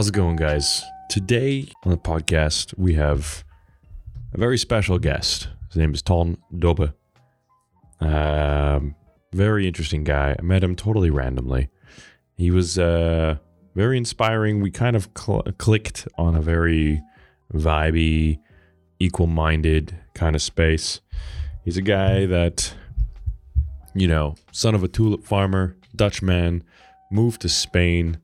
How's it going, guys? Today on the podcast, we have a very special guest. His name is Ton Dobbe. Very interesting guy. I met him totally randomly. He was very inspiring. We kind of clicked on a very vibey, equal-minded kind of space. He's a guy that, you know, son of a tulip farmer, Dutchman, moved to Spain,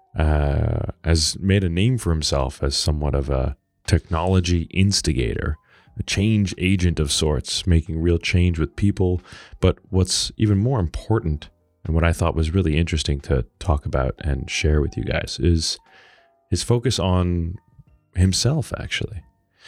has made a name for himself as somewhat of a technology instigator, a change agent of sorts, making real change with people. But what's even more important, and what I thought was really interesting to talk about and share with you guys, is his focus on himself, actually,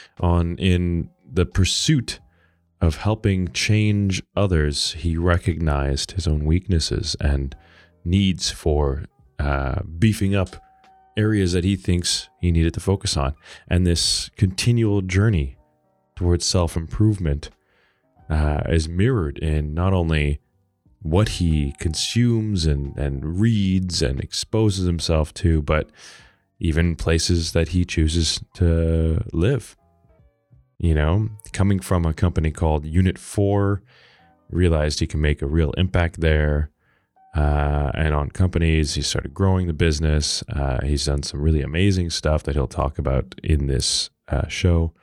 in the pursuit of helping change others. He recognized his own weaknesses and needs for beefing up areas that he thinks he needed to focus on. And this continual journey towards self-improvement is mirrored in not only what he consumes and reads and exposes himself to, but even places that he chooses to live. You know, coming from a company called Unit 4, realized he can make a real impact there. And on companies, he started growing the business. He's done some really amazing stuff that he'll talk about in this show.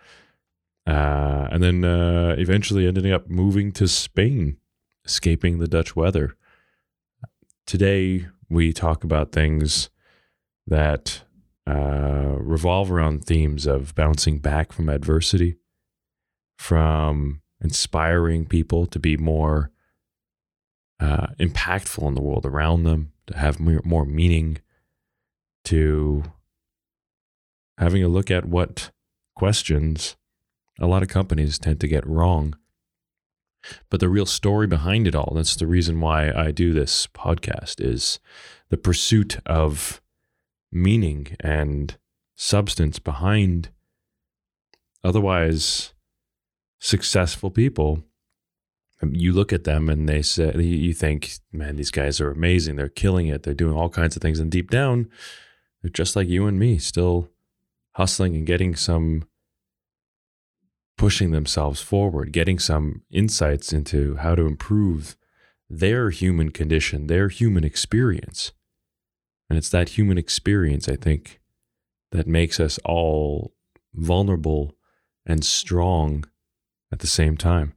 And then eventually ending up moving to Spain, escaping the Dutch weather. Today, we talk about things that revolve around themes of bouncing back from adversity, from inspiring people to be more impactful in the world around them, to have more meaning, to having a look at what questions a lot of companies tend to get wrong. But the real story behind it all, that's the reason why I do this podcast, is the pursuit of meaning and substance behind otherwise successful people. You look at them and they say, you think, man, these guys are amazing. They're killing it. They're doing all kinds of things. And deep down, they're just like you and me, still hustling and getting some, pushing themselves forward, getting some insights into how to improve their human condition, their human experience. And it's that human experience, I think, that makes us all vulnerable and strong at the same time.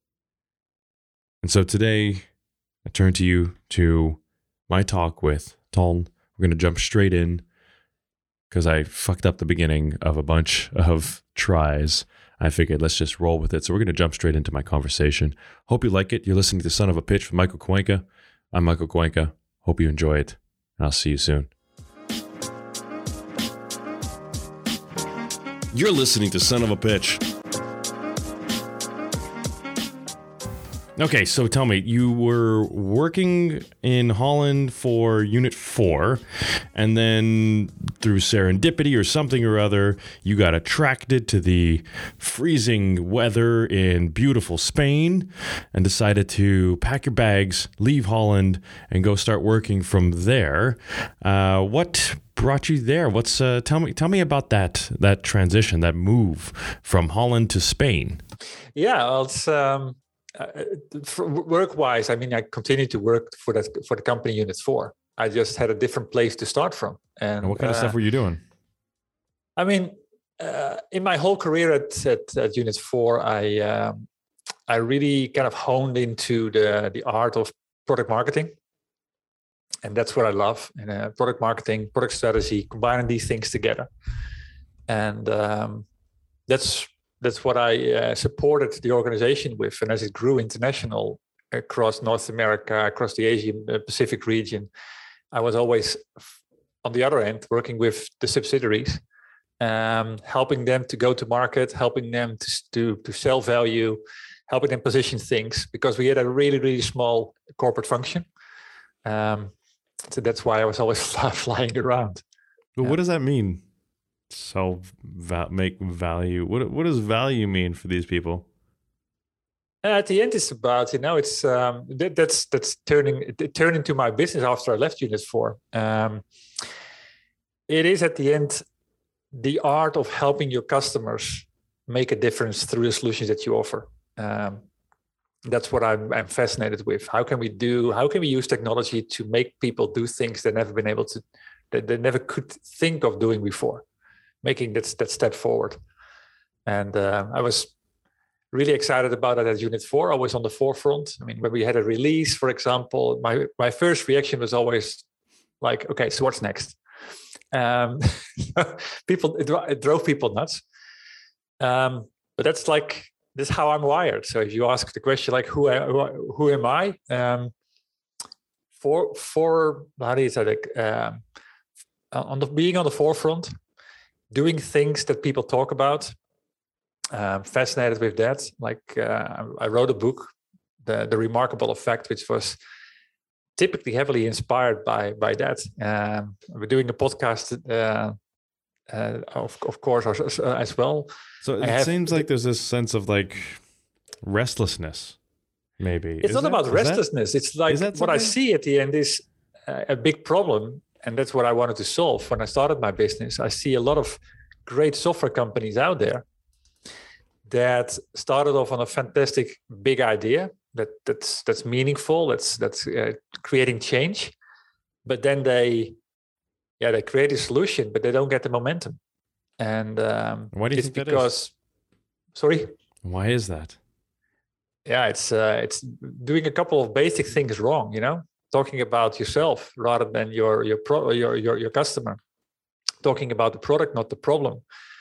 And so today, I turn to you to my talk with Ton. We're going to jump straight in because I fucked up the beginning of a bunch of tries. I figured let's just roll with it. So we're going to jump straight into my conversation. Hope you like it. You're listening to Son of a Pitch with Michael Cuenca. I'm Michael Cuenca. Hope you enjoy it. And I'll see you soon. You're listening to Son of a Pitch. Okay, so tell me, you were working in Holland for Unit 4, and then through serendipity or something or other, you got attracted to the freezing weather in beautiful Spain and decided to pack your bags, leave Holland, and go start working from there. What brought you there? What's tell me about that transition, that move from Holland to Spain? Yeah, well, it's work-wise, I mean, I continued to work for the company Unit 4. I just had a different place to start from. And what kind of stuff were you doing? I mean, in my whole career at Unit 4, I really kind of honed into the art of product marketing. And that's what I love. And product marketing, product strategy, combining these things together. And that's what I supported the organization with. And as it grew international across North America, across the Asian Pacific region, I was always on the other end working with the subsidiaries, helping them to go to market, helping them to sell value, helping them position things, because we had a really, really small corporate function. So that's why I was always flying around. But what does that mean? Make value. What does value mean for these people? At the end, it's about, it's that's turned into my business after I left Unit 4. it is at the end the art of helping your customers make a difference through the solutions that you offer. That's what I'm fascinated with. How can we use technology to make people do things that they never could think of doing before, making that step forward. And I was really excited about it at Unit 4. I was on the forefront. I mean, when we had a release, for example, my first reaction was always like, okay, so what's next? It drove people nuts. But this is how I'm wired. So if you ask the question like, who am I? For how do you say it? Being on the forefront, doing things that people talk about. Fascinated with that. I wrote a book, the Remarkable Effect, which was typically heavily inspired by that. We're doing a podcast, of course, as well. So it seems like there's this sense of like restlessness. Maybe it's not about restlessness. It's like what I see at the end is a big problem, and that's what I wanted to solve when I started my business. I see a lot of great software companies out there that started off on a fantastic big idea that's meaningful, that's creating change, but then they create a solution, but they don't get the momentum. And why do you think that is? Sorry, why is that? Yeah, it's doing a couple of basic things wrong. Talking about yourself rather than your customer. Talking about the product, not the problem.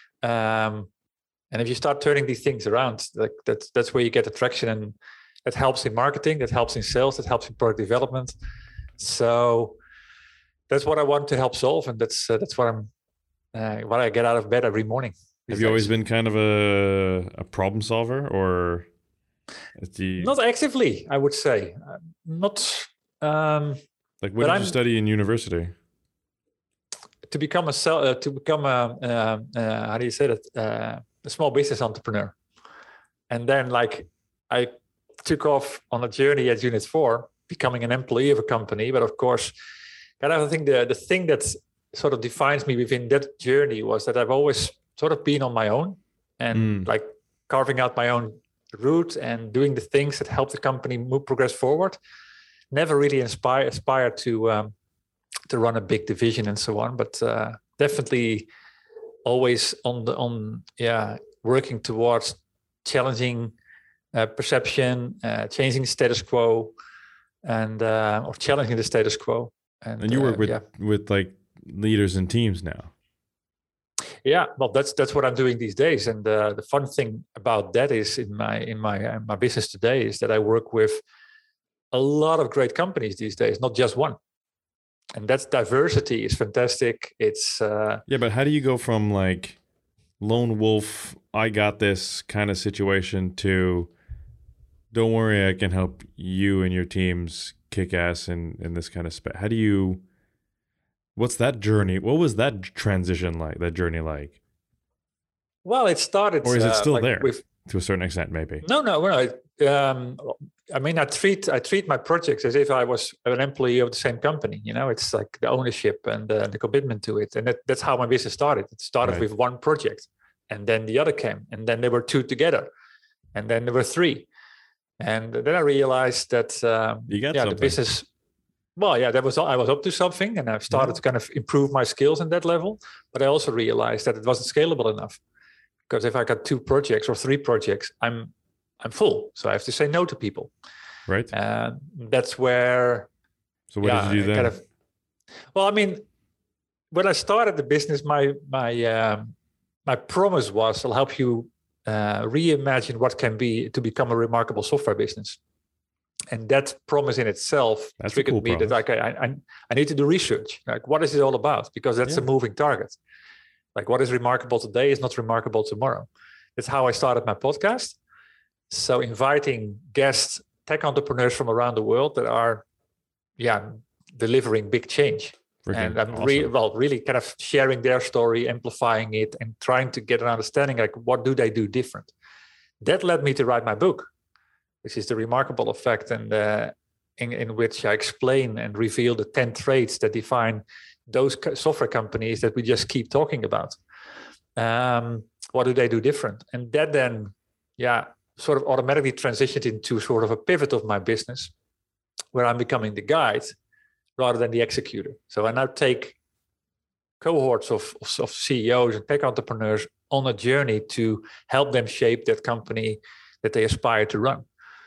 And if you start turning these things around, like that's where you get attraction, and that helps in marketing, that helps in sales, that helps in product development. So that's what I want to help solve, and that's what what I get out of bed every morning. Have you always been kind of a problem solver, or not actively? I would say not. Like, what did you study in university? To become how do you say that? A small business entrepreneur. And then I took off on a journey at Unit 4, becoming an employee of a company. But of course, I think the thing that sort of defines me within that journey was that I've always sort of been on my own and carving out my own route and doing the things that help the company progress forward. Never really aspired to run a big division and so on, but definitely always working towards challenging perception, changing the status quo, and or challenging the status quo. And you work with like leaders and teams now. Yeah, well, that's what I'm doing these days. And the fun thing about that is in my business today is that I work with a lot of great companies these days, not just one. And that's diversity is fantastic. It's but how do you go from like lone wolf, I got this kind of situation to don't worry, I can help you and your teams kick ass in this kind of space? What's that journey? What was that transition like? That journey like? Well, it started, or is it still there to a certain extent? Maybe. No. I mean, I treat my projects as if I was an employee of the same company. It's like the ownership and the commitment to it, and that's how my business started. It started with one project, and then the other came, and then there were two together, and then there were three, and then I realized that the business. Well, I was up to something, and I started to kind of improve my skills in that level. But I also realized that it wasn't scalable enough, because if I got 2 projects or 3 projects, I'm full, so I have to say no to people. Right. And that's where. So what did you do then? Well, I mean, when I started the business, my promise was I'll help you reimagine what can be to become a remarkable software business. And that promise in itself triggered me that I need to do research. Like, what is it all about? Because that's a moving target. Like, what is remarkable today is not remarkable tomorrow. That's how I started my podcast. So inviting guests, tech entrepreneurs from around the world that are, delivering big change. And I'm really kind of sharing their story, amplifying it, and trying to get an understanding, like, what do they do different? That led me to write my book, which is The Remarkable Effect, and in which I explain and reveal the 10 traits that define those software companies that we just keep talking about. What do they do different? And that then, sort of automatically transitioned into sort of a pivot of my business, where I'm becoming the guide rather than the executor. So I now take cohorts of CEOs and tech entrepreneurs on a journey to help them shape that company that they aspire to run.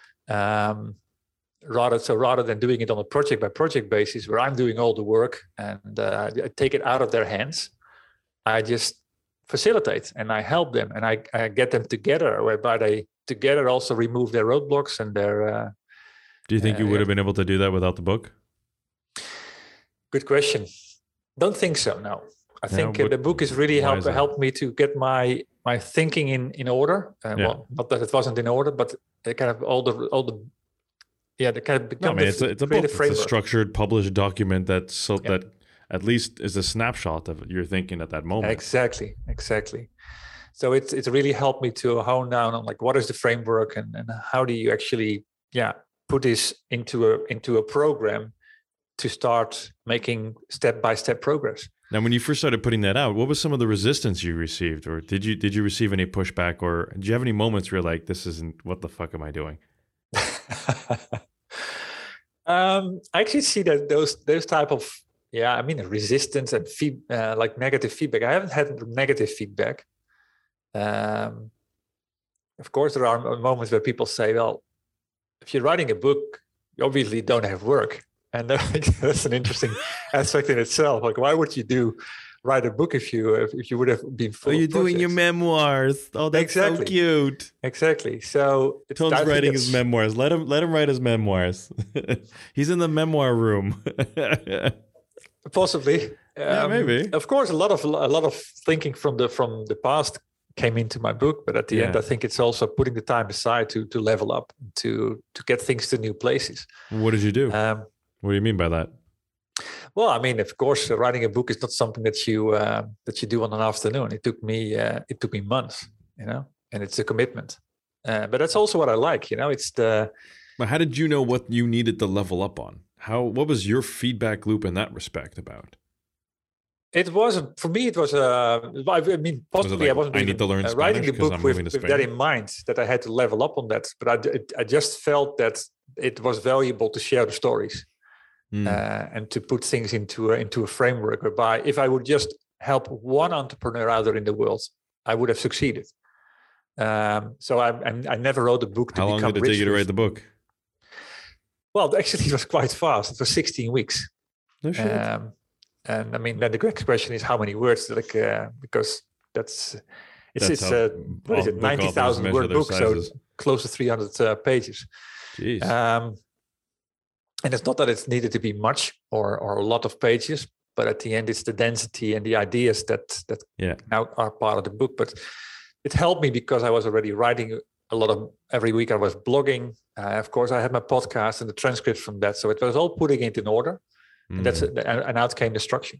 Rather than doing it on a project by project basis, where I'm doing all the work and I take it out of their hands, I just facilitate and I help them and I get them together, whereby they together also remove their roadblocks and their. Do you think you would have been able to do that without the book? Good question. Don't think so. No, I think the book has really helped me to get my thinking in order. Well, not that it wasn't in order, but kind of all the kind of become. It's a book. It's a structured, published document that at least is a snapshot of your thinking at that moment. Exactly. So it's really helped me to hone down on like what is the framework and how do you actually put this into a program to start making step-by-step progress. Now, when you first started putting that out, what was some of the resistance you received, or did you receive any pushback, or do you have any moments where you're like, this isn't, what the fuck am I doing? I actually see that those type of resistance and like negative feedback. I haven't had negative feedback. Of course, there are moments where people say, "Well, if you're writing a book, you obviously don't have work," and that's an interesting aspect in itself. Like, why would you write a book if you would have been full? You're doing your memoirs. Oh, that's so cute. Exactly. So Tone's writing his memoirs. Let him write his memoirs. He's in the memoir room. Possibly. Maybe. Of course, a lot of thinking from the past came into my book, but at the end, I think it's also putting the time aside to level up, to get things to new places. What did you do? What do you mean by that? Well, I mean, of course, writing a book is not something that you do on an afternoon. It took me months, and it's a commitment. But that's also what I like, It's the. But how did you know what you needed to level up on? What was your feedback loop in that respect about? It was, for me, it was, I mean, possibly I wasn't need to learn Spanish writing the book with that in mind, that I had to level up on that. But I just felt that it was valuable to share the stories and to put things into a framework whereby if I would just help one entrepreneur out there in the world, I would have succeeded. So I never wrote a book to become rich. How long did it take you to write the book? Well, actually, it was quite fast. It was 16 weeks. No shit. And I mean, then the next question is how many words? Because it's 90,000 word book, so close to 300 pages. Jeez. And it's not that it's needed to be much or a lot of pages, but at the end, it's the density and the ideas that now are part of the book. But it helped me because I was already writing a lot of. Every week I was blogging. Of course, I had my podcast and the transcripts from that, so it was all putting it in order. And and out came the structure.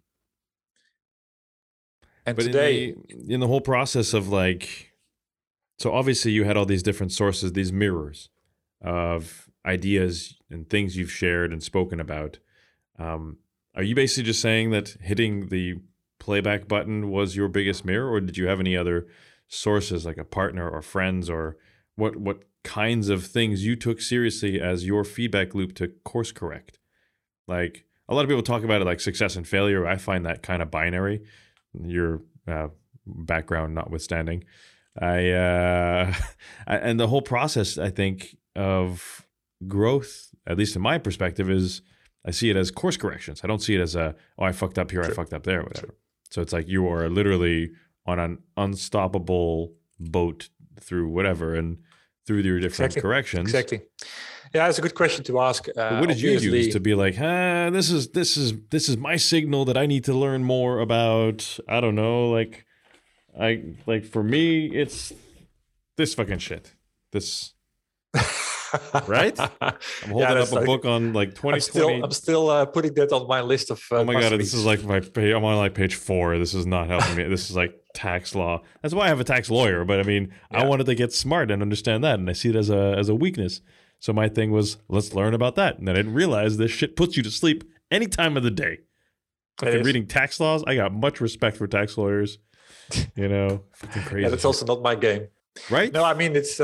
And but today, in the whole process of so obviously you had all these different sources, these mirrors of ideas and things you've shared and spoken about. Are you basically just saying that hitting the playback button was your biggest mirror, or did you have any other sources like a partner or friends, or what kinds of things you took seriously as your feedback loop to course correct? Like, a lot of people talk about it like success and failure. I find that kind of binary, your background notwithstanding. And the whole process, I think, of growth, at least in my perspective, is I see it as course corrections. I don't see it as I fucked up here, I fucked up there, whatever. So it's like you are literally on an unstoppable boat through whatever and through your different corrections. Exactly. Yeah, it's a good question to ask. What did you use to be like, this is my signal that I need to learn more about? I don't know. Like for me, it's this fucking shit. This. Right? I'm holding up a book on 2020. I'm still putting that on my list of. Oh my god, this is like I'm on page 4. This is not helping me. This is like tax law. That's why I have a tax lawyer. But I mean, I wanted to get smart and understand that, and I see it as a weakness. So my thing was, let's learn about that. And then I didn't realize this shit puts you to sleep any time of the day. Fucking reading tax laws. I got much respect for tax lawyers. You know, fucking crazy. Yeah, that's also not my game. Right? No, I mean it's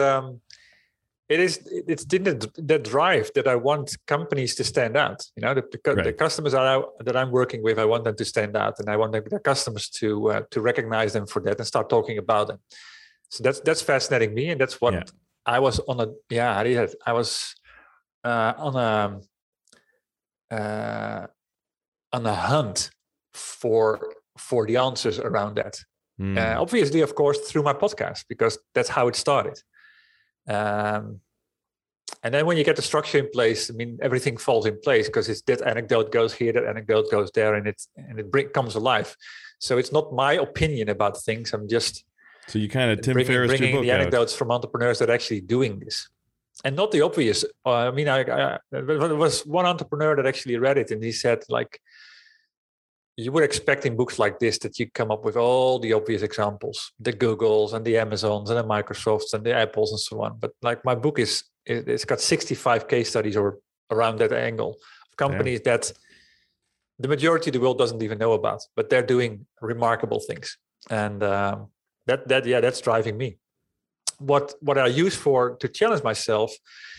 that drive that I want companies to stand out. You know, the customers that I'm working with, I want them to stand out, and I want their customers to recognize them for that and start talking about them. So that's fascinating me, and that's what I was on a I was on a hunt for the answers around that. Obviously, of course, through my podcast, because that's how it started. And then when you get the structure in place, I mean, everything falls in place because it's that anecdote goes here, that anecdote goes there, and it comes alive. So it's not my opinion about things. I'm just you kind of bringing the anecdotes from entrepreneurs that are actually doing this, and not the obvious. I mean, there was one entrepreneur that actually read it, and he said, like, you would expect in books like this that you come up with all the obvious examples, the Googles and the Amazons and the Microsofts and the Apples and so on. But like my book it's got 65 case studies or around that angle of companies that the majority of the world doesn't even know about, but they're doing remarkable things. And that's driving me. What I use to challenge myself,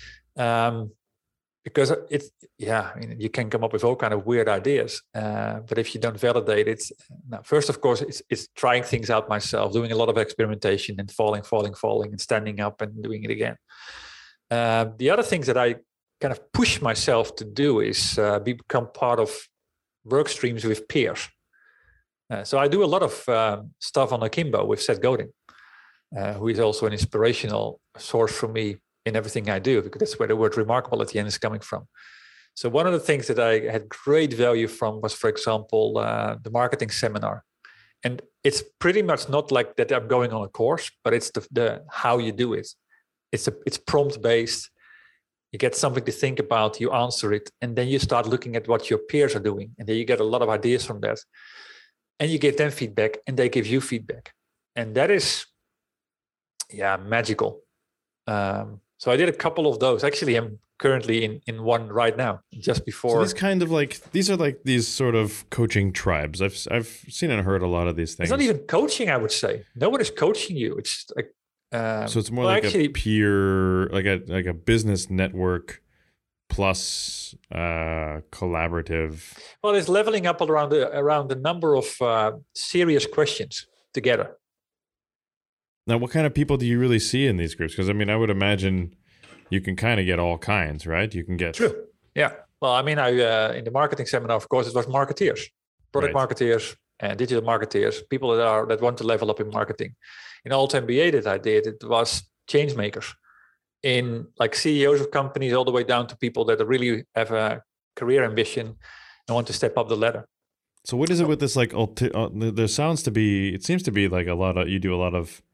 because I mean, you can come up with all kind of weird ideas, but if you don't validate it, first, of course, it's trying things out myself, doing a lot of experimentation and falling, and standing up and doing it again. The other things that I kind of push myself to do is become part of work streams with peers. So I do a lot of stuff on Akimbo with Seth Godin, who is also an inspirational source for me in everything I do, because that's where the word remarkable at the end is coming from. So one of the things that I had great value from was, for example, the marketing seminar. And it's pretty much not like that I'm going on a course, but it's the how you do it. It's prompt based. You get something to think about, you answer it, and then you start looking at what your peers are doing. And then you get a lot of ideas from that. And you give them feedback and they give you feedback. And that is, magical. So I did a couple of those. Actually, I'm currently in one right now, just before. So these are like these sort of coaching tribes. I've seen and heard a lot of these things. It's not even coaching, I would say. Nobody's coaching you. It's like so it's more a peer, like a business network plus collaborative. Well, it's leveling up around the number of serious questions together. Now, what kind of people do you really see in these groups? Because, I mean, I would imagine you can kind of get all kinds, right? You can get... True. Yeah. Well, I mean, in the marketing seminar, of course, it was marketeers, product marketeers and digital marketeers, people that want to level up in marketing. In Alt MBA that I did, it was change makers in like CEOs of companies all the way down to people that really have a career ambition and want to step up the ladder. So what is it with this, like, there seems to be like you do a lot of,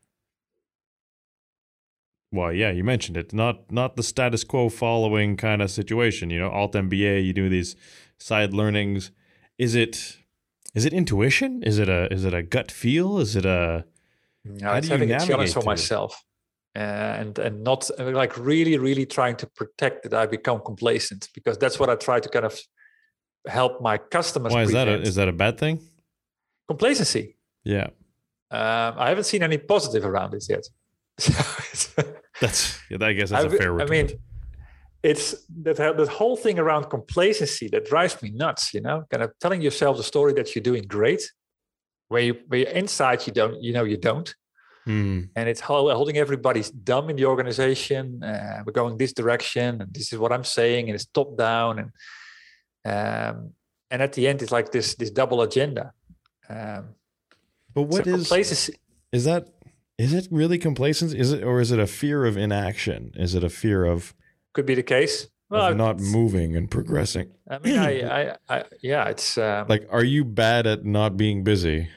well, yeah, you mentioned it. Not the status quo following kind of situation. You know, Alt MBA. You do these side learnings. Is it intuition? Is it a gut feel? Is it a? No, it's having a challenge for myself, and not like really trying to protect that I become complacent, because that's what I try to kind of help my customers. Why is that a bad thing? Complacency. Yeah. I haven't seen any positive around it yet. I guess that's a fair retort. I mean, it's that whole thing around complacency that drives me nuts. You know, kind of telling yourself the story that you're doing great, where you're inside you don't, and it's holding everybody's dumb in the organization. We're going this direction, and this is what I'm saying, and it's top down, and at the end it's like this double agenda. But what is complacency? Is it really complacency? Or is it a fear of inaction? Is it a fear of... Could be the case. Well, not moving and progressing. I mean, it's... like, are you bad at not being busy?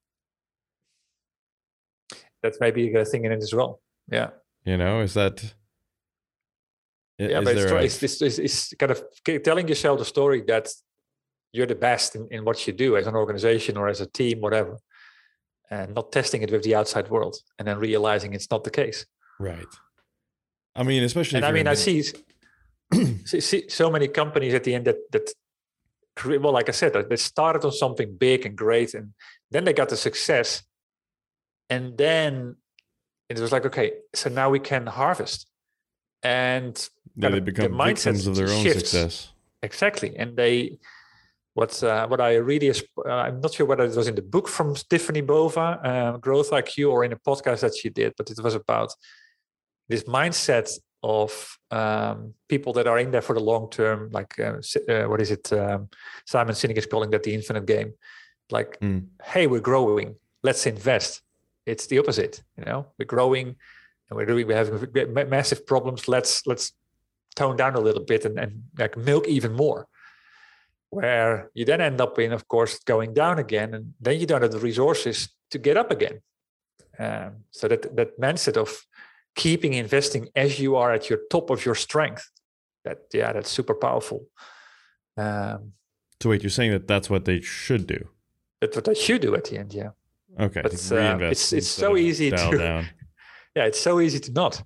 That's maybe a thing in it as well. Yeah. You know, is that... Yeah, but it's kind of telling yourself the story that you're the best in what you do as an organization or as a team, whatever. And not testing it with the outside world, and then realizing it's not the case. Right. I mean, especially. And I mean, I see so many companies at the end that well, like I said, they started on something big and great, and then they got the success, and then it was like, okay, so now we can harvest, and they become victims of their own success. Exactly, and what I really I'm not sure whether it was in the book from Tiffany Bova, Growth IQ, or in a podcast that she did, but it was about this mindset of people that are in there for the long term, like what is it? Simon Sinek is calling that the infinite game. Like, hey, we're growing, let's invest. It's the opposite, we're growing and we're having massive problems. Let's tone down a little bit and like milk even more. Where you then end up in, of course, going down again, and then you don't have the resources to get up again. So that mindset of keeping investing as you are at your top of your strength, that's super powerful. So wait, you're saying that's what they should do? That's what they should do at the end, yeah. Okay, but it's so easy to down. Yeah, it's so easy to not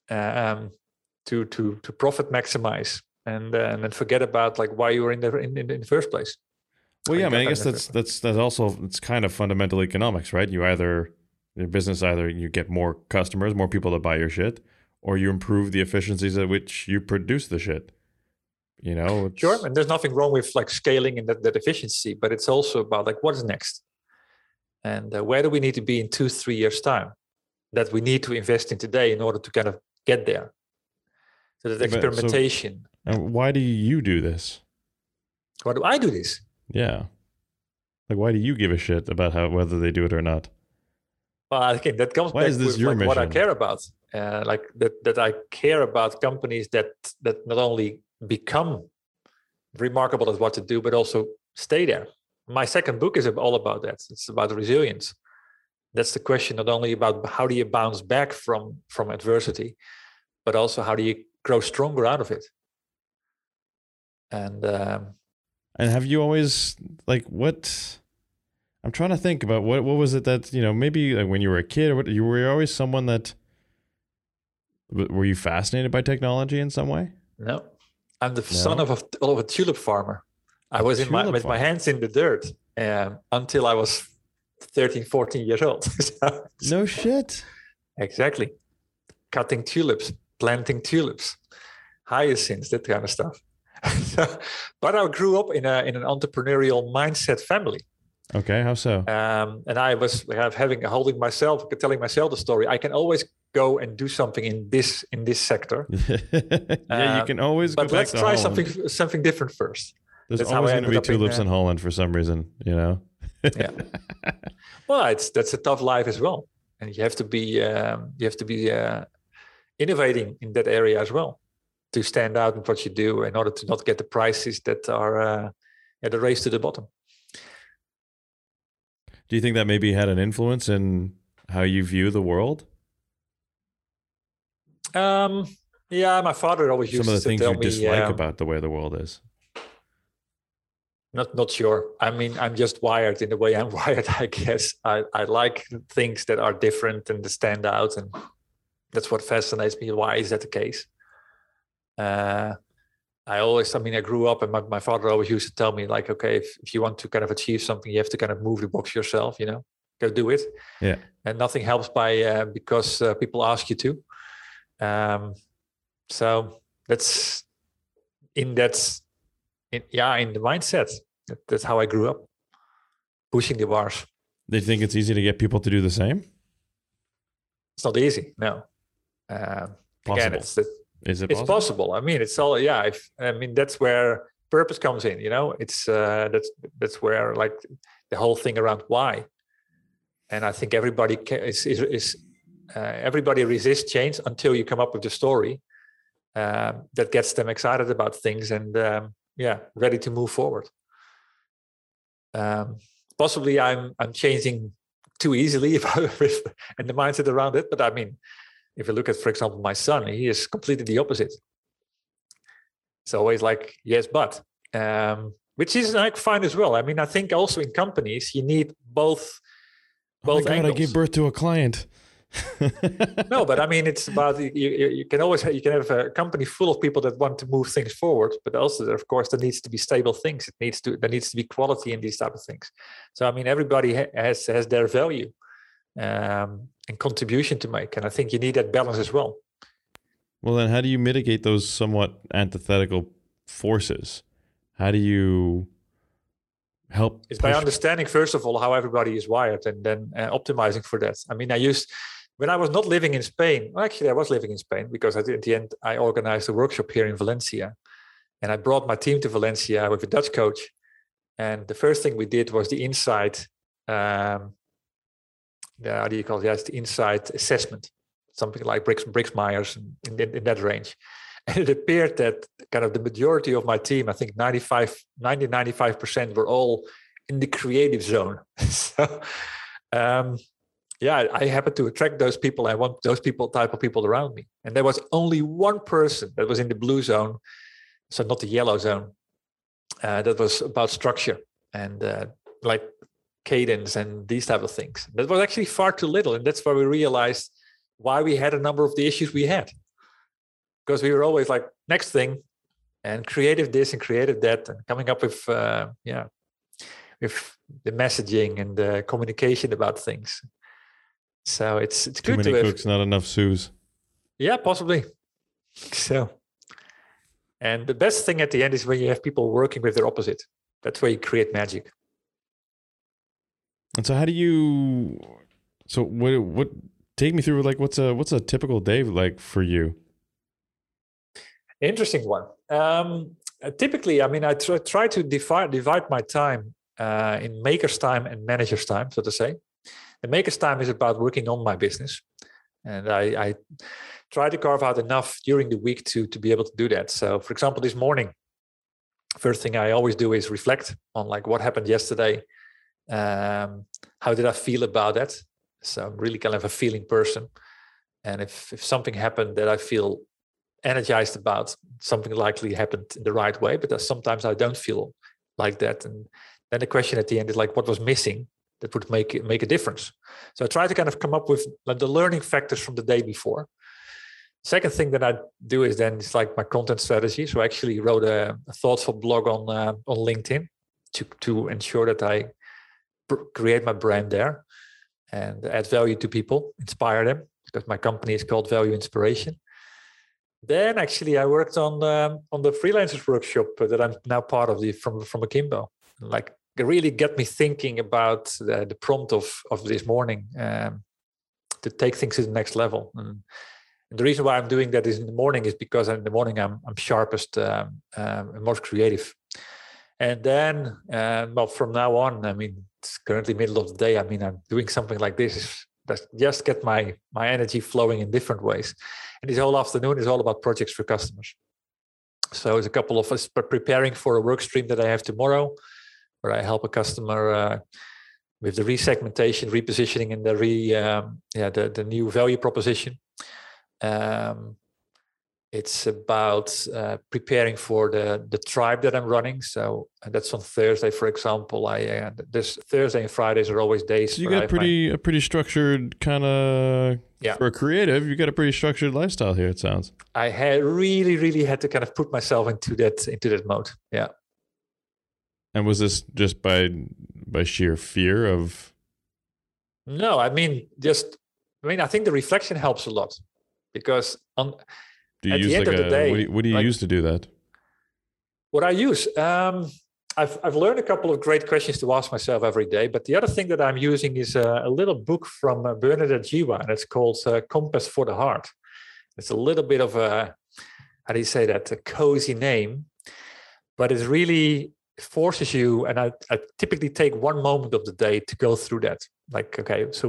to profit maximize and then forget about like why you were in the first place. Well, yeah, I mean, I guess that's also, it's kind of fundamental economics, right? Your business, either you get more customers, more people to buy your shit, or you improve the efficiencies at which you produce the shit. Sure, and there's nothing wrong with like scaling in that efficiency, but it's also about like what is next, and where do we need to be in 2-3 years time, that we need to invest in today in order to kind of get there. So that experimentation. And why do you do this? Why do I do this? Yeah, like why do you give a shit about whether they do it or not? Well, I think that comes back with like what I care about. Like that I care about companies that not only become remarkable at what to do, but also stay there. My second book is all about that. It's about resilience. That's the question, not only about how do you bounce back from adversity, but also how do you grow stronger out of it. And have you always, like, what? I'm trying to think about what was it that, maybe like when you were a kid, or you were always someone that, were you fascinated by technology in some way? No, I'm the son of a tulip farmer. I was with my hands in the dirt until I was 13, 14 years old. No shit. Exactly. Cutting tulips, planting tulips, hyacinths, that kind of stuff. But I grew up in an entrepreneurial mindset family. Okay, how so? And I was telling myself the story. I can always go and do something in this sector. Yeah, you can always. But let's try something different first. There's always going to be tulips in Holland for some reason, Yeah. Well, that's a tough life as well, and you have to be innovating in that area as well to stand out in what you do in order to not get the prices that are the race to the bottom. Do you think that maybe had an influence in how you view the world? Yeah, my father always used to tell me some of the things you dislike about the way the world is. Not sure. I mean, I'm just wired in the way I'm wired, I guess. I like things that are different and that stand out, and that's what fascinates me. Why is that the case? I grew up, and my father always used to tell me, like, okay, if you want to kind of achieve something, you have to kind of move the box yourself, go do it. Yeah. And nothing helps because people ask you to. So that's in the mindset. That's how I grew up, pushing the bars. Do you think it's easy to get people to do the same? It's not easy, no. Again, Is it possible? It's possible. I mean, it's all, that's where purpose comes in, it's that's where like the whole thing around why. And I think everybody everybody resists change until you come up with the story that gets them excited about things and ready to move forward. Possibly I'm changing too easily and the mindset around it, but I mean, if you look at, for example, my son, he is completely the opposite. It's always like, yes, but, which is like fine as well. I mean, I think also in companies, you need both angles. angles. I gave birth to a client. No, but I mean, it's about you can always you can have a company full of people that want to move things forward, but also, of course, there needs to be stable things. There needs to be quality in these type of things. So I mean, everybody has their value and contribution to make, and I think you need that balance as well. Well, then, how do you mitigate those somewhat antithetical forces? How do you help? It's by understanding, first of all, how everybody is wired, and then optimizing for that. I mean, when I was not living in Spain, well, actually, I was living in Spain because at the end, I organized a workshop here in Valencia. And I brought my team to Valencia with a Dutch coach. And the first thing we did was the insight, how do you call it? Yeah, it's the insight assessment, something like Briggs Myers in that range. And it appeared that kind of the majority of my team, I think 95% were all in the creative zone. So, I happened to attract those people. I want those type of people around me. And there was only one person that was in the blue zone, so not the yellow zone, that was about structure and like cadence and these type of things. That was actually far too little. And that's why we realized why we had a number of the issues we had. Because we were always like, next thing, and creative this and creative that, and coming up with the messaging and the communication about things. So it's Too good many to cooks, not enough Sues. Yeah, possibly. So, and the best thing at the end is when you have people working with their opposite. That's where you create magic. And so, how do you? So, what? Take me through like what's a typical day like for you? Interesting one. Typically, I mean, I try to divide my time in maker's time and manager's time, so to say. The maker's time is about working on my business. And I try to carve out enough during the week to be able to do that. So, for example, this morning, first thing I always do is reflect on like what happened yesterday. How did I feel about that? So I'm really kind of a feeling person. And if something happened that I feel energized about, something likely happened in the right way, but sometimes I don't feel like that. And then the question at the end is like, what was missing that would make a difference? So I try to kind of come up with like the learning factors from the day before. Second thing that I do is then it's like my content strategy. So I actually wrote a thoughtful blog on LinkedIn to ensure that I create my brand there and add value to people, inspire them, because my company is called Value Inspiration. Then actually I worked on the freelancers workshop that I'm now part of from Akimbo. Like it really got me thinking about the prompt of this morning to take things to the next level. And the reason why I'm doing that is in the morning is because in the morning I'm sharpest and most creative. And then, from now on, I mean, it's currently middle of the day. I mean, I'm doing something like this that just get my energy flowing in different ways. And this whole afternoon is all about projects for customers. So it's a couple of us preparing for a work stream that I have tomorrow, where I help a customer with the resegmentation, repositioning, and the new value proposition. It's about preparing for the tribe that I'm running. So that's on Thursday, for example. This Thursday and Fridays are always days. So you got a pretty structured kind of for a creative. You got a pretty structured lifestyle here. It sounds. I had really had to kind of put myself into that mode. Yeah. And was this just by sheer fear of? No, I mean I think the reflection helps a lot because Do you use like what do you use to do that? What I use, I've learned a couple of great questions to ask myself every day. But the other thing that I'm using is a little book from Bernadette Jiwa, and it's called Compass for the Heart. It's a little bit of a cozy name, but it really forces you. And I typically take one moment of the day to go through that. Like, okay, so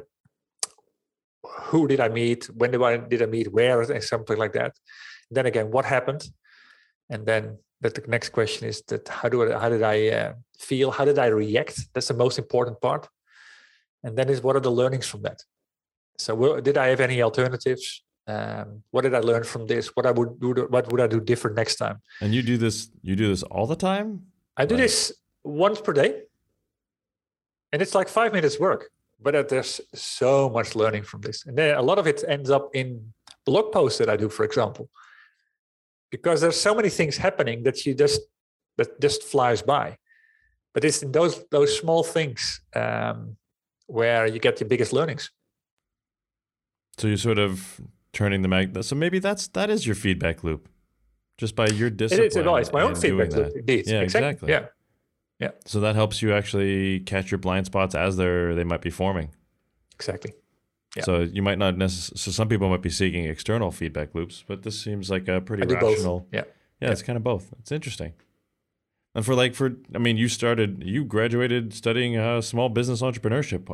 who did I meet? When did I meet? Where? And something like that. Then again, what happened? And then the next question is that how did I feel? How did I react? That's the most important part. And then is what are the learnings from that? So did I have any alternatives? What did I learn from this? What would I do different next time? And you do this all the time? I do this once per day. And it's like 5 minutes work. but there's so much learning from this. And then a lot of it ends up in blog posts that I do, for example, because there's so many things happening that just flies by. But it's in those small things where you get your biggest learnings. So you're sort of turning the magnet. So maybe that is your feedback loop, just by your discipline. It's my own feedback loop, indeed. Yeah, exactly. Yeah. So that helps you actually catch your blind spots as they might be forming. Exactly. Yeah. So you might not necessarily. So some people might be seeking external feedback loops, but this seems like a pretty rational. Both. Yeah. Yeah, it's kind of both. It's interesting. And you graduated studying small business entrepreneurship.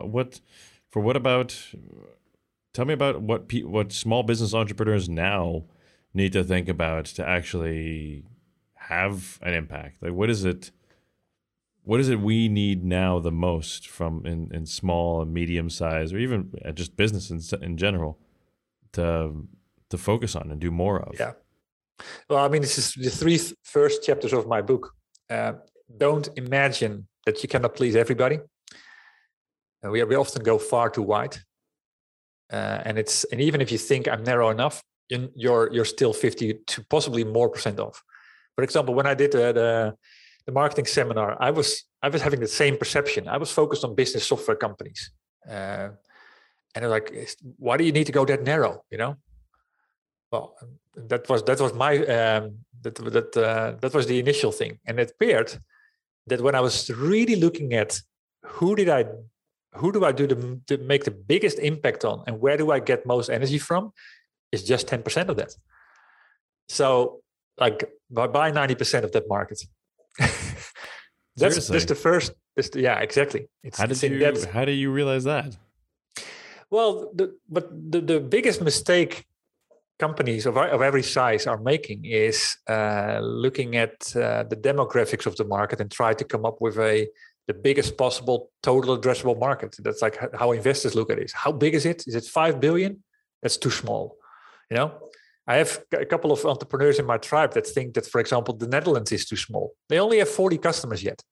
Tell me about what small business entrepreneurs now need to think about to actually have an impact. Like, what is it we need now the most from in small and medium size, or even just business in general, to focus on and do more of? Yeah. Well, I mean, this is the 3 first chapters of my book. Don't imagine that you cannot please everybody. We often go far too wide, and even if you think I'm narrow enough, you're still 50 to possibly more % off. For example, when I did the marketing seminar, I was having the same perception. I was focused on business software companies, and they're like, "Why do you need to go that narrow?" Well, that was my that was the initial thing, and it appeared that when I was really looking at who do I to make the biggest impact on, and where do I get most energy from, is just 10% of that. So, like, buy 90% of that market. That's the first. Yeah, exactly. How do you realize that? Well, the biggest mistake companies of every size are making is looking at the demographics of the market and try to come up with the biggest possible total addressable market. That's like how investors look at it. How big is it? Is it 5 billion? That's too small. I have a couple of entrepreneurs in my tribe that think that, for example, the Netherlands is too small. They only have 40 customers yet.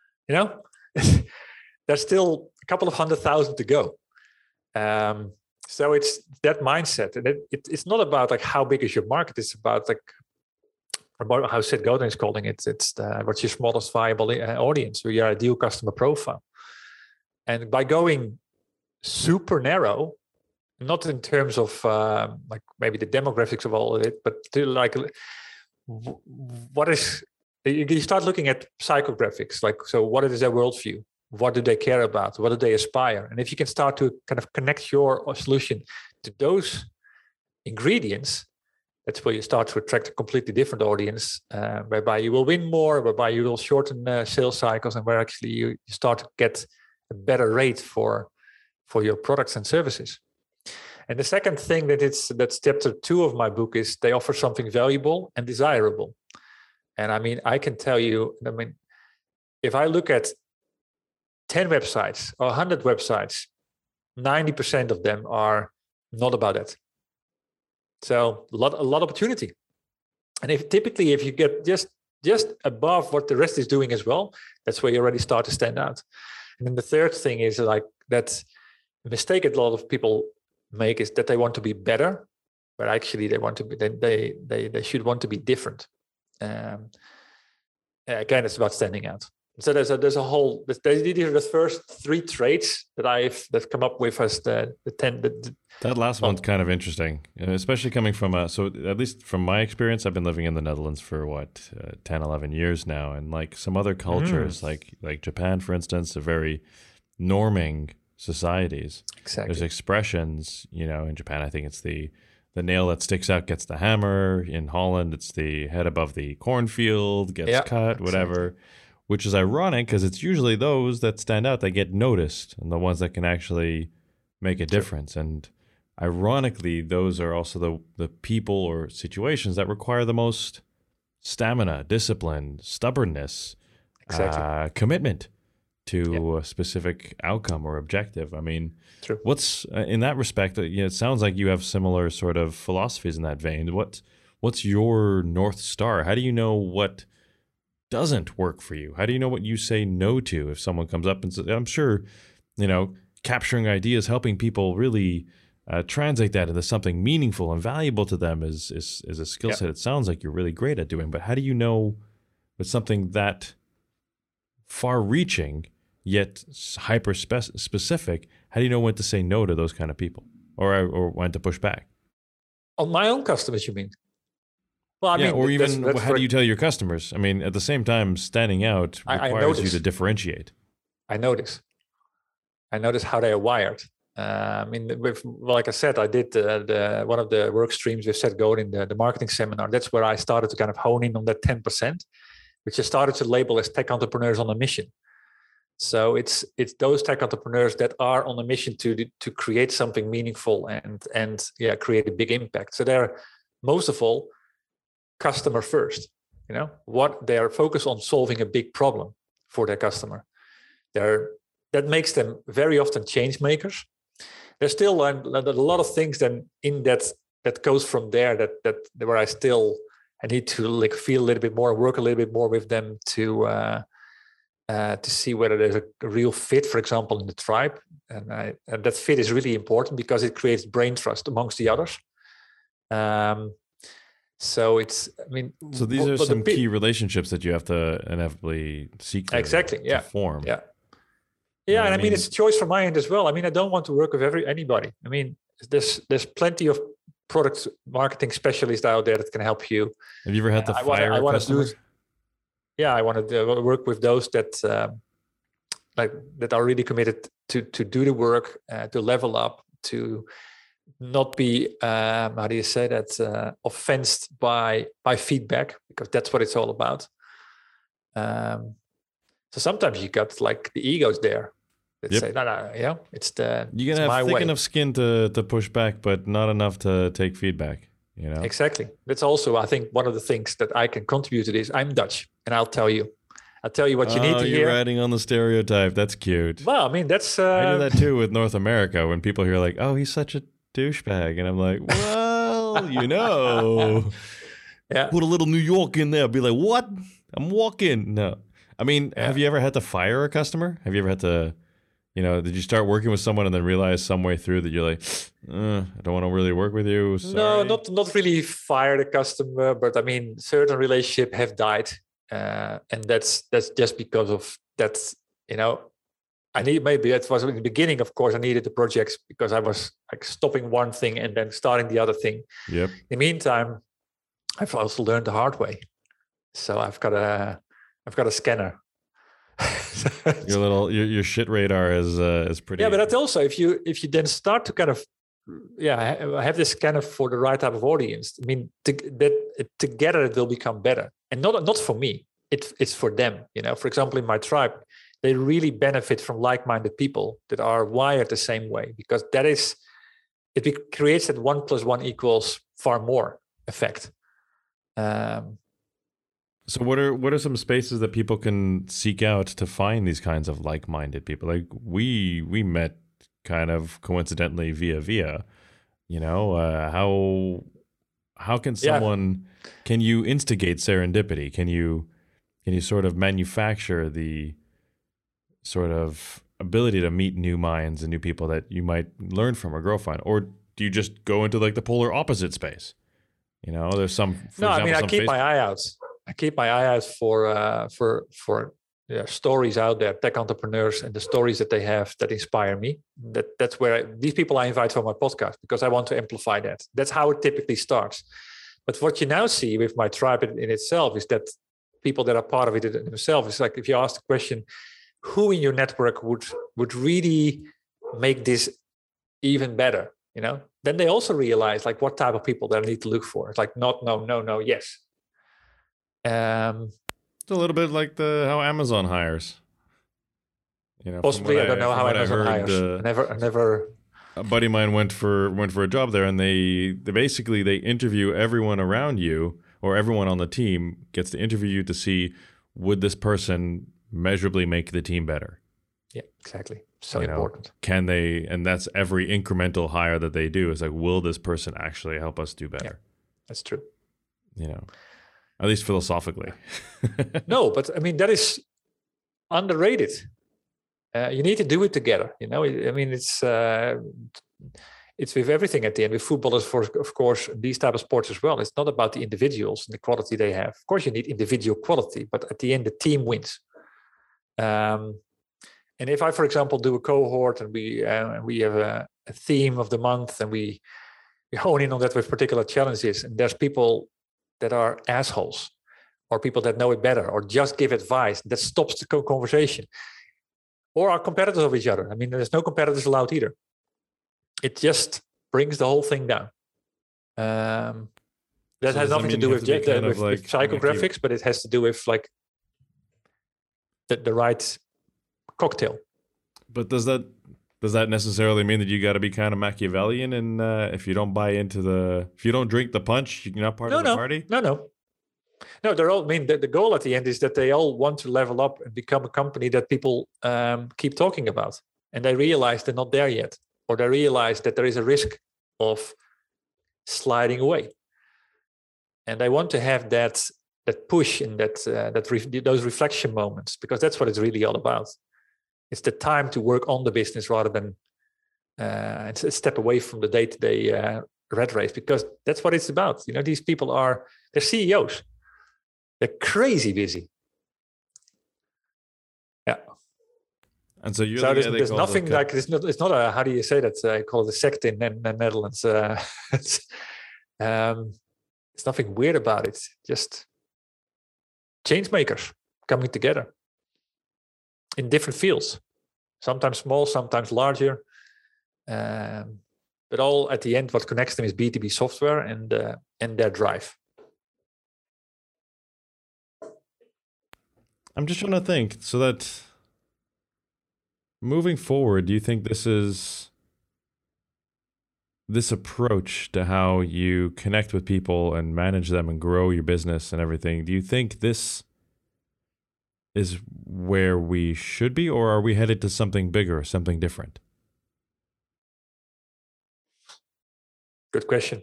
There's still a couple of 100,000 to go. So it's that mindset, and it's not about like how big is your market. It's about how Seth Godin is calling it. It's what's your smallest viable audience, or your ideal customer profile. And by going super narrow, not in terms of like maybe the demographics of all of it, but to like you start looking at psychographics, like, so what is their worldview? What do they care about? What do they aspire? And if you can start to kind of connect your solution to those ingredients, that's where you start to attract a completely different audience, whereby you will win more, whereby you will shorten sales cycles, and where actually you start to get a better rate for your products and services. And the second thing that's chapter 2 of my book is they offer something valuable and desirable. And I mean, I can tell you, if I look at 10 websites or 100 websites, 90% of them are not about it. So a lot of opportunity. And if you get just above what the rest is doing as well, that's where you already start to stand out. And then the third thing is like that mistake a lot of people make is that they want to be better, but actually they want to be they should want to be different. Again, it's about standing out. So these are the first 3 traits that I've come up with as the 10. That last one's kind of interesting, especially coming from so at least from my experience, I've been living in the Netherlands for 10, 11 years now, and like some other cultures, like Japan, for instance, are very norming societies. Exactly. There's expressions, in Japan, I think it's the nail that sticks out gets the hammer. In Holland, it's the head above the cornfield gets cut, whatever. Exactly. Which is ironic because it's usually those that stand out that get noticed and the ones that can actually make a difference. And ironically, those are also the people or situations that require the most stamina, discipline, stubbornness, commitment to a specific outcome or objective. I mean, what's in that respect? It sounds like you have similar sort of philosophies in that vein. What's your North Star? How do you know what doesn't work for you? How do you know what you say no to if someone comes up and says, I'm sure, capturing ideas, helping people really translate that into something meaningful and valuable to them is a skill set. It sounds like you're really great at doing, but how do you know with something that far-reaching yet hyper specific? How do you know when to say no to those kind of people, or when to push back? On my own customers, you mean? Well, I mean, or even how do you tell your customers? I mean, at the same time, standing out requires you to differentiate. I notice how they are wired. I mean, like I said, I did one of the work streams with Seth Godin, the marketing seminar. That's where I started to kind of hone in on that 10%, which I started to label as tech entrepreneurs on a mission. So it's those tech entrepreneurs that are on a mission to create something meaningful and create a big impact. So they're most of all customer first. What they are focused on solving a big problem for their customer. That makes them very often change makers. There's still a lot of things then in that goes from there that where I need to feel a little bit more, work a little bit more with them to see whether there's a real fit, for example, in the tribe, and that fit is really important because it creates brain trust amongst the others. So these are some key relationships that you have to inevitably seek to form. Yeah, and I mean, it's a choice from my end as well. I mean, I don't want to work with anybody. I mean, there's plenty of product marketing specialists out there that can help you. Have you ever had to fire a customer? I want to work with those that are really committed to do the work, to level up, to not be offensed by feedback, because that's what it's all about. So sometimes you got like the egos there that say, no, it's you can have thick enough skin to push back, but not enough to take feedback. Exactly. That's also, I think, one of the things that I can contribute to this. I'm Dutch, and I'll tell you what you need to hear. You're riding on the stereotype. That's cute. Well, I mean, that's I do that too with North America. When people hear like, "Oh, he's such a douchebag," and I'm like, "Well, put a little New York in there." Be like, "What? I'm walking." No, I mean, have you ever had to fire a customer? Have you ever had to? Did you start working with someone and then realize some way through that you're like, I don't want to really work with you? Sorry. No, not really fire the customer, but I mean, certain relationships have died, and that's just because of that. Maybe it was in the beginning. Of course, I needed the projects because I was like stopping one thing and then starting the other thing. Yep. In the meantime, I've also learned the hard way. So I've got a scanner. your shit radar is pretty. Yeah, but that's also if you then start to kind of have this scanner for the right type of audience. I mean, together it will become better, and not for me. It's for them. For example, in my tribe, they really benefit from like-minded people that are wired the same way, because it creates that 1 + 1 equals far more effect. So what are some spaces that people can seek out to find these kinds of like-minded people? Like we met kind of coincidentally via, how can someone, can you instigate serendipity? Can you sort of manufacture the sort of ability to meet new minds and new people that you might learn from or grow from? Or do you just go into like the polar opposite space? There's some, I keep my eye out. I keep my eye out for stories out there, tech entrepreneurs, and the stories that they have that inspire me. That's where these people I invite for my podcast, because I want to amplify that. That's how it typically starts. But what you now see with my tribe in itself is that people that are part of it themselves, it's like if you ask the question, who in your network would really make this even better? Then they also realize like what type of people they need to look for. It's like not no, yes. It's a little bit like how Amazon hires. Possibly, I don't know how Amazon hires. I never. A buddy of mine went for a job there, and they basically interview everyone around you, or everyone on the team gets to interview you to see, would this person measurably make the team better? Yeah, exactly. So important. Can they? And that's every incremental hire that they do is like, will this person actually help us do better? Yeah, that's true. At least philosophically. No, but I mean, that is underrated. You need to do it together. I mean, it's with everything at the end. With football, of course, these type of sports as well. It's not about the individuals and the quality they have. Of course, you need individual quality, but at the end, the team wins. And if I, for example, do a cohort and we have a theme of the month and we hone in on that with particular challenges, and there's people that are assholes or people that know it better or just give advice, that stops the conversation. Or are competitors of each other. I mean, there's no competitors allowed either. It just brings the whole thing down. That has nothing to do with psychographics, but it has to do with like the right cocktail. But does that necessarily mean that you got to be kind of Machiavellian? And if you don't buy into if you don't drink the punch, you're not part of the party? No, they're all. I mean, the goal at the end is that they all want to level up and become a company that people keep talking about, and they realize they're not there yet, or they realize that there is a risk of sliding away, and they want to have that push and those reflection moments, because that's what it's really all about. It's the time to work on the business rather than it's a step away from the day-to-day rat race, because that's what it's about. These people they're CEOs. They're crazy busy. Yeah. And so there's nothing like it's not a, how do you say that? I call it a sect in the Netherlands. It's nothing weird about it. Just change makers coming together in different fields, sometimes small, sometimes larger. But all at the end, what connects them is B2B software and their drive. I'm just trying to think. So that moving forward, do you think this approach to how you connect with people and manage them and grow your business and everything, do you think this is where we should be, or are we headed to something bigger, something different? Good question.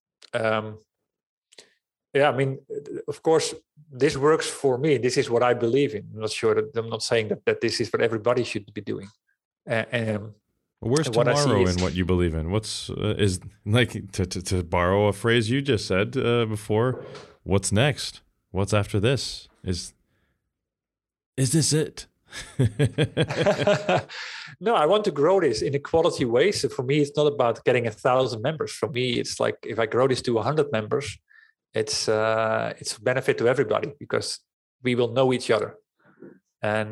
Yeah, I mean, of course, this works for me. This is what I believe in. I'm not saying that this is what everybody should be doing. Where's tomorrow in what you believe in? What's is like to borrow a phrase you just said before? What's next? What's after this? Is this it? No, I want to grow this in a quality way. So for me, it's not about getting 1,000 members. For me, it's like if I grow this to 100 members, it's a benefit to everybody because we will know each other. And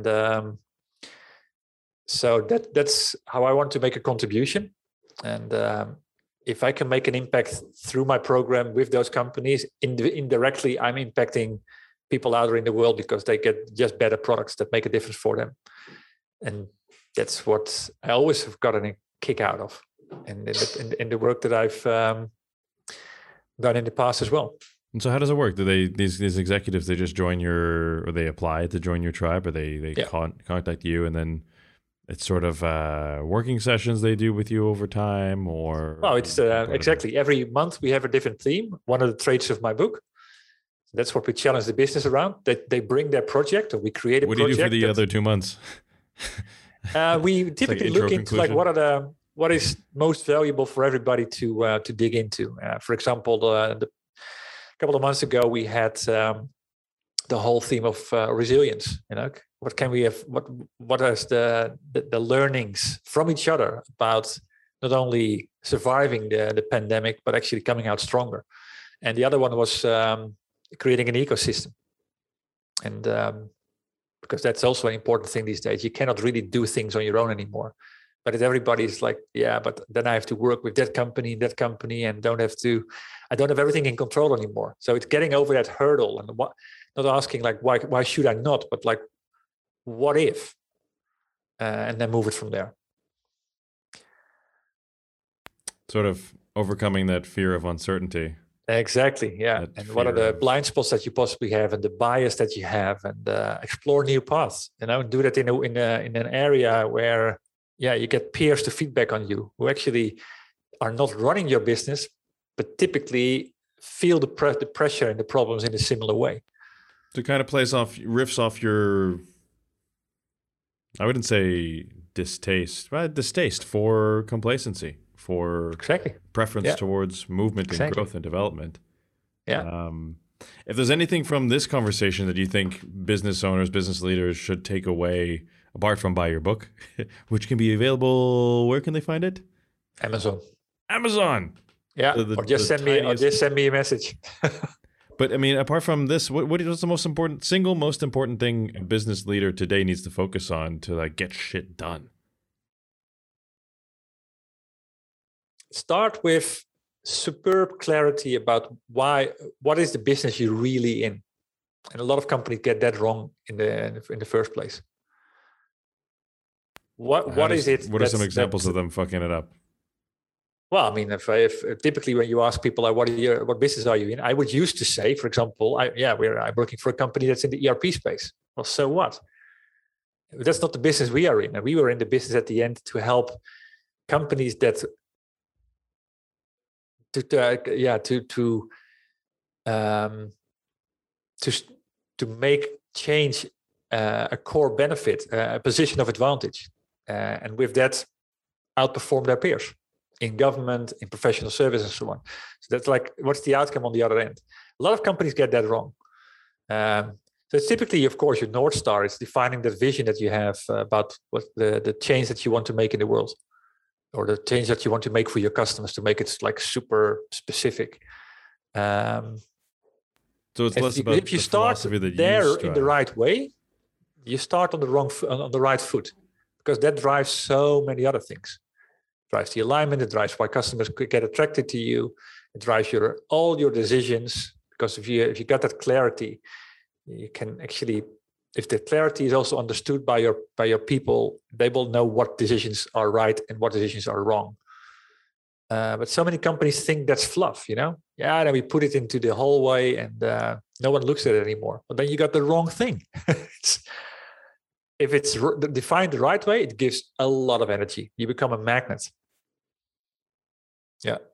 so that's how I want to make a contribution. And if I can make an impact through my program with those companies, indirectly, I'm impacting people out there in the world because they get just better products that make a difference for them. And that's what I always have gotten a kick out of in the work that I've done in the past as well. And so how does it work? Do these executives, they just join or they apply to join your tribe, or they contact you, and then it's sort of working sessions they do with you over time, or? Well, it's exactly. Every month we have a different theme. One of the traits of my book. That's what we challenge the business around. That they bring their project, or we create a project. What do you do for the other 2 months? We typically look into like what is most valuable for everybody to dig into. For example, a couple of months ago we had the whole theme of resilience. What can we have? What is the learnings from each other about not only surviving the pandemic but actually coming out stronger? And the other one was creating an ecosystem, and because that's also an important thing these days. You cannot really do things on your own anymore. But if everybody's like, yeah, but then I have to work with that company, and I don't have everything in control anymore. So it's getting over that hurdle and not asking like, why should I not? But like, what if? And then move it from there. Sort of overcoming that fear of uncertainty. Exactly, yeah. And what are the blind spots that you possibly have, and the bias that you have, and explore new paths. Do that in an area where, you get peers to feedback on you who actually are not running your business, but typically feel the pressure and the problems in a similar way. To kind of riffs off I wouldn't say distaste, but distaste for complacency, for Exactly. preference Yeah. towards movement and Exactly. growth and development. Yeah. If there's anything from this conversation that you think business owners, business leaders should take away, apart from buy your book, which can be available, where can they find it? Amazon. Amazon. Yeah. Or just send me a message. But I mean, apart from this, what's the most important thing a business leader today needs to focus on to like get shit done? Start with superb clarity about what is the business you're really in, and a lot of companies get that wrong in the first place. What is it? What are some examples of them fucking it up? Well, I mean, if typically when you ask people like, what business are you in? I would used to say, for example, I'm working for a company that's in the ERP space. Well, so what? That's not the business we are in. And we were in the business at the end to help companies that to make change a core benefit, a position of advantage, and with that, outperform their peers in government, in professional service, and so on. So that's like, what's the outcome on the other end? A lot of companies get that wrong. So it's typically, of course, your North Star is defining that vision that you have about what the change that you want to make in the world, or the change that you want to make for your customers, to make it like super specific. So it's less about if you start there in the right way, you start on the right foot, because that drives so many other things. It drives the alignment. It drives why customers get attracted to you. It drives all your decisions, because if you got that clarity, you can actually, if the clarity is also understood by your people, they will know what decisions are right and what decisions are wrong. But so many companies think that's fluff, then we put it into the hallway and no one looks at it anymore. But then you got the wrong thing. If it's defined the right way, it gives a lot of energy. You become a magnet. Yeah.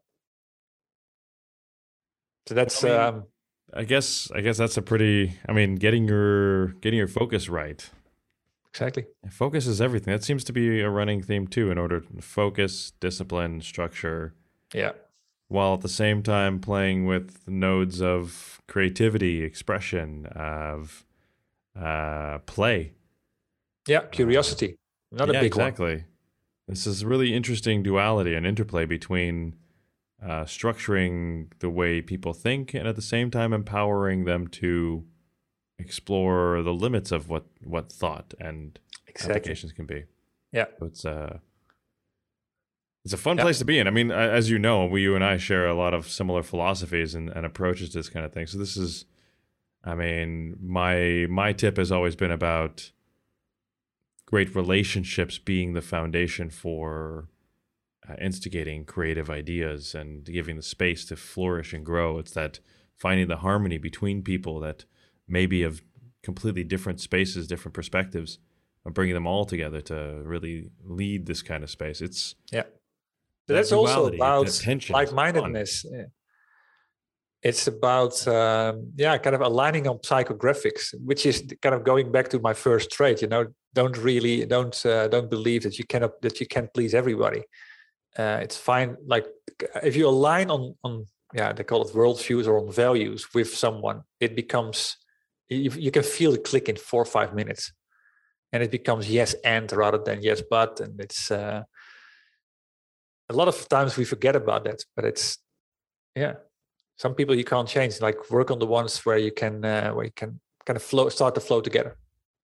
So that's. I guess that's a pretty. I mean, getting your focus right. Exactly. Focus is everything. That seems to be a running theme too. In order to focus, discipline, structure. Yeah. While at the same time playing with nodes of creativity, expression, of play. Yeah, curiosity. Another big one. Exactly. This is really interesting duality and interplay between structuring the way people think and at the same time empowering them to explore the limits of what thought and applications can be. Yeah. So it's a fun place to be in. I mean, as you know, you and I share a lot of similar philosophies and approaches to this kind of thing. So this is, I mean, my tip has always been about great relationships being the foundation for instigating creative ideas and giving the space to flourish and grow. It's that finding the harmony between people that may be of completely different spaces, different perspectives, and bringing them all together to really lead this kind of space. It's that's duality, also about like-mindedness. It's about kind of aligning on psychographics, which is kind of going back to my first trait. Don't believe that you can't please everybody. It's fine. Like if you align on they call it worldviews or on values with someone, it becomes you can feel it click in 4 or 5 minutes, and it becomes yes and rather than yes but, and it's a lot of times we forget about that, but it's some people you can't change. Like work on the ones where you can kind of start to flow together.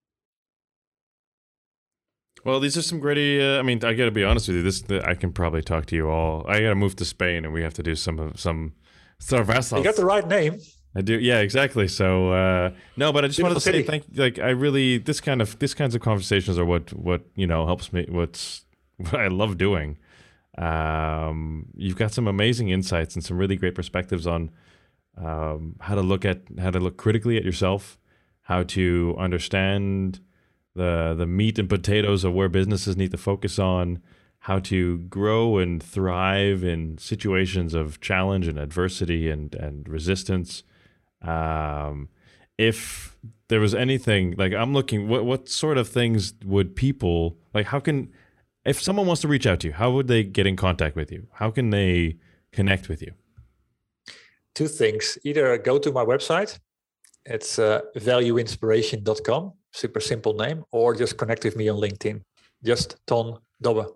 Well, these are some great. I mean, I got to be honest with you. I can probably talk to you all. I got to move to Spain, and we have to do some cervezas. You got the right name. I do. Yeah, exactly. So no, but I just wanted to say thank. Like, I really these kinds of conversations are what helps me. What I love doing. You've got some amazing insights and some really great perspectives on how to look critically at yourself, how to understand the meat and potatoes of where businesses need to focus on, how to grow and thrive in situations of challenge and adversity and resistance, if there was anything, like I'm looking, what sort of things would people, like how can, if someone wants to reach out to you, how would they get in contact with you? How can they connect with you? Two things. Either go to my website, it's valueinspiration.com, super simple name, or just connect with me on LinkedIn. Just Ton Dobbe.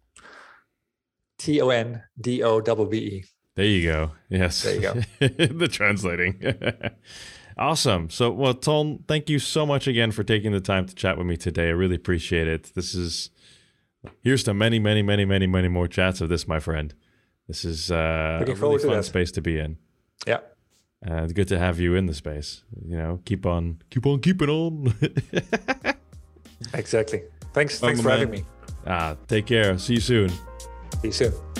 TONDOBBE. There you go. Yes. There you go. The translating. Awesome. So, well, Ton, thank you so much again for taking the time to chat with me today. I really appreciate it. Here's to many, many, many, many, many more chats of this, my friend. This is a really fun space to be in. Yeah. It's good to have you in the space. You know, keep on keeping on. Exactly. Thanks for having me. Take care. See you soon. See you soon.